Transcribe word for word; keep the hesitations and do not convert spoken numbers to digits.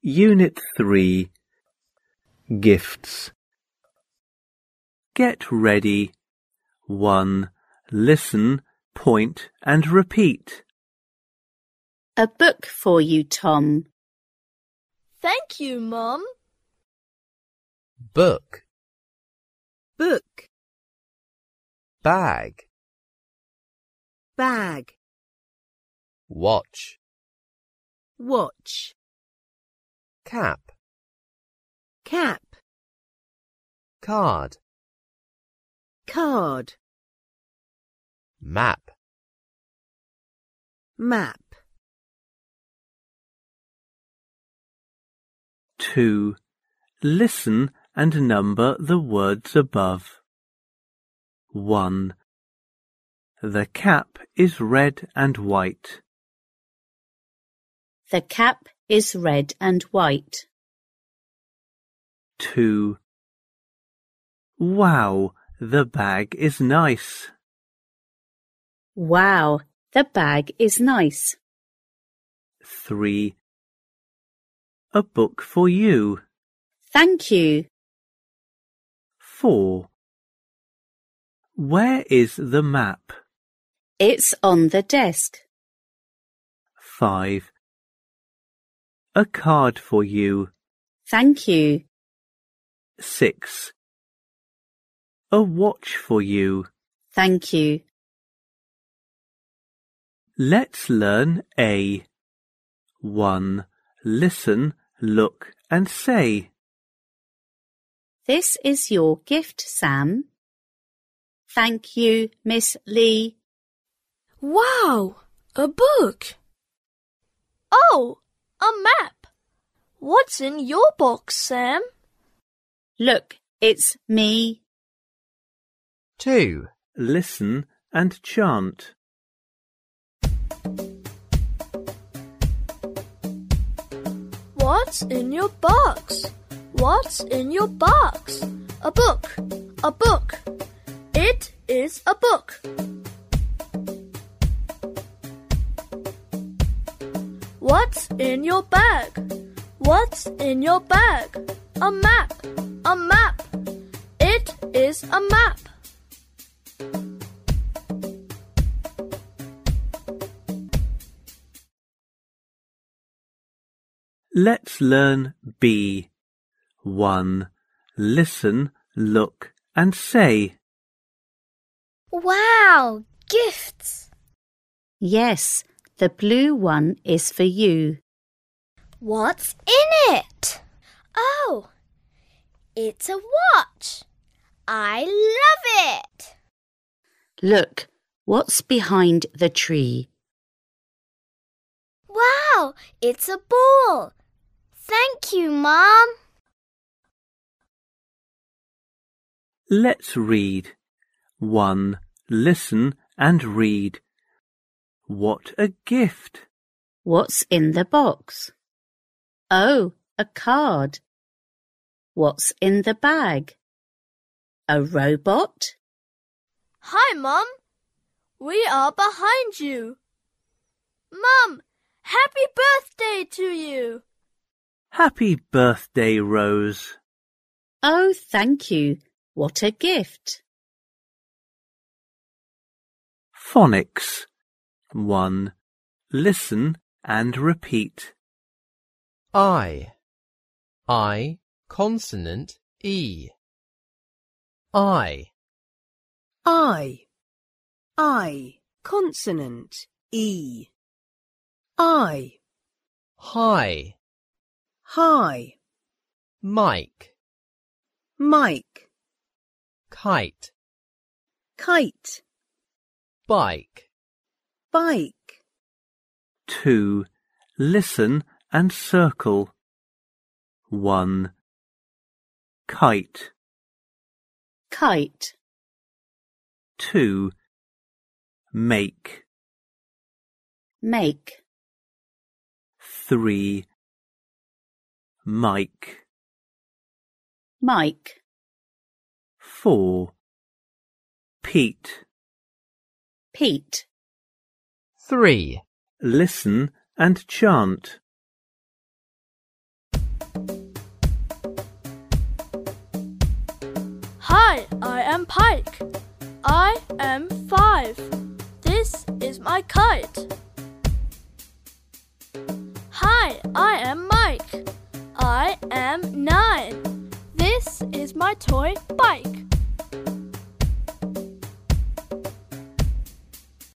Unit three. Gifts. Get ready. one. Listen, point and repeat. A book for you, Tom. Thank you, Mum. Book. Book. Bag. Bag. Watch. Watch. Cap. Cap. Card. Card. Map. Map. two. Listen and number the words above. one. The cap is red and white. The cap is red and white. two. Wow, the bag is nice. Wow, the bag is nice. three. A book for you. Thank you. four. Where is the map? It's on the desk. five. A card for you. Thank you. six. A watch for you. Thank you. Let's learn A. one. Listen, look and say. This is your gift, Sam. Thank you, Miss Lee. Wow, a book. Oh, a map. What's in your box, Sam? Look, it's me. two. Listen and chant. What's in your box? What's in your box? A book, a book. It is a book. What's in your bag? What's in your bag? A map, a map. It is a map. Let's learn B. one. Listen, look and say. Wow, gifts! Yes, the blue one is for you. What's in it? Oh, it's a watch. I love it. Look, what's behind the tree? Wow, it's a ball. Thank you, Mom. Let's read. one. Listen and read. What a gift! What's in the box? Oh, a card. What's in the bag? A robot? Hi, Mum. We are behind you. Mum, happy birthday to you. Happy birthday, Rose. Oh, thank you. What a gift. Phonics. one. Listen and repeat. I. I, consonant E. I. I. I. Consonant E. I. High. High. Mike. Mike. Kite. Kite. Bike. Bike. two. Listen and circle. one. Kite. Kite. two. Make. Make. three. Mike. Mike. four. Pete. Pete. Three. Listen and chant. Hi, I am Pike. I am five. This is my kite. Hi, I am Mike. I am nine. This is my toy bike.